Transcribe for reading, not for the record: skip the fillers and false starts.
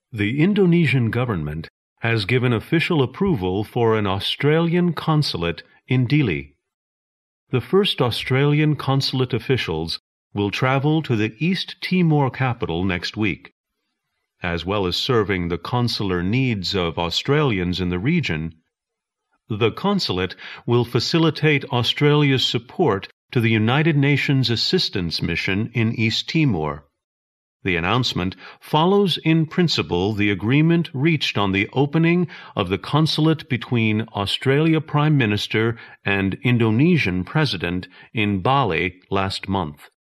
The Indonesian government has given official approval for an Australian consulate in Dili. The first Australian consulate officials will travel to the East Timor capital next week. As well as serving the consular needs of Australians in the region, the consulate will facilitate Australia's support to the United Nations Assistance Mission in East Timor. The announcement follows in principle the agreement reached on the opening of the consulate between Australia Prime Minister and Indonesian President in Bali last month.